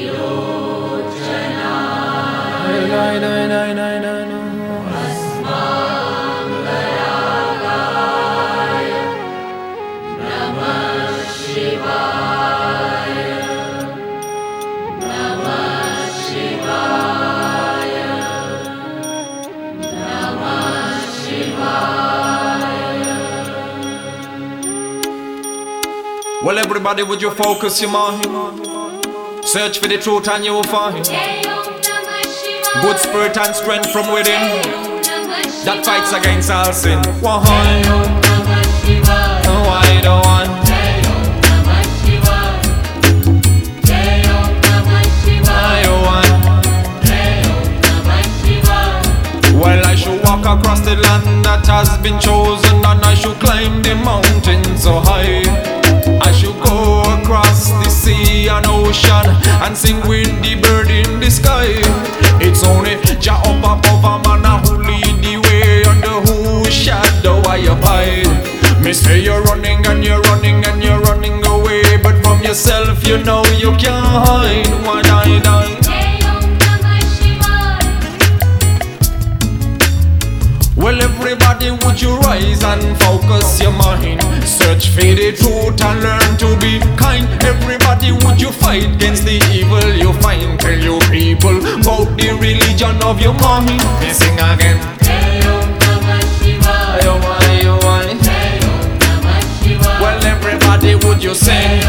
Well, everybody, would you focus your mind? Search for the truth and you will find good spirit and strength from within that fights against all sin. Why don't want? Well, I should walk across the land that has been chosen, and I should climb the mountains so high. I should go across the sea and ocean and sing with the bird in the sky. It's only Jah up above a man who lead the way, under whose shadow I abide. Me say you're running and you're running and you're running away, but from yourself you know you can't hide. Why die? Well, everybody, would you rise and focus your mind? Search for the truth and learn to be kind. Everybody, would you fight against the evil you find? Tell you people about the religion of your mind. They sing again. Well, everybody, would you sing?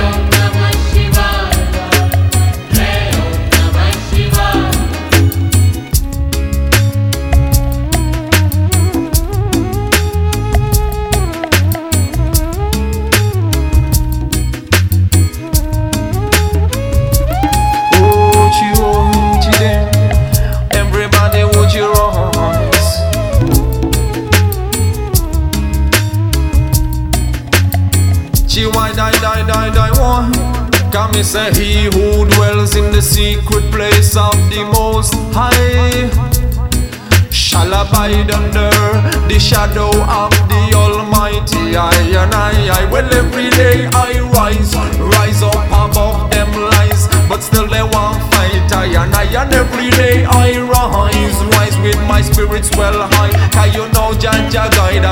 Can me say he who dwells in the secret place of the Most High shall abide under the shadow of the Almighty. I. Well, every day I rise up above them lies, but still they won't fight I. And every day I rise with my spirits well high. Cause you know Jah guide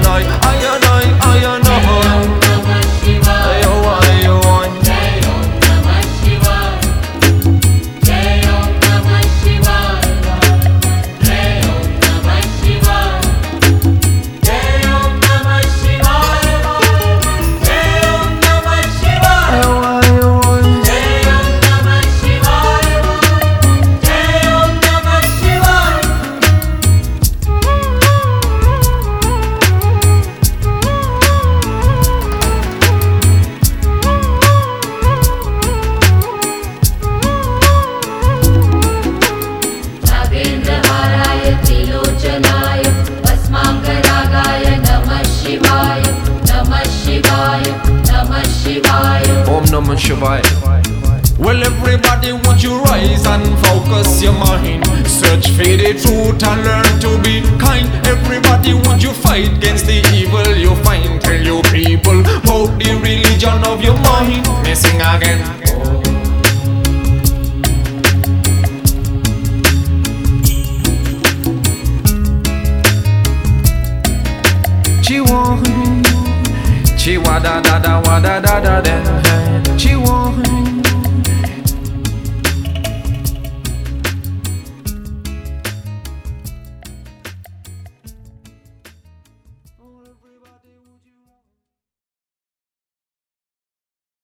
I. Well, everybody, would you rise and focus your mind? Search for the truth and learn to be kind. Everybody, would you fight against the evil you find? Tell you people about the religion of your mind. Me sing again. Chiwa da da da wa da da da da.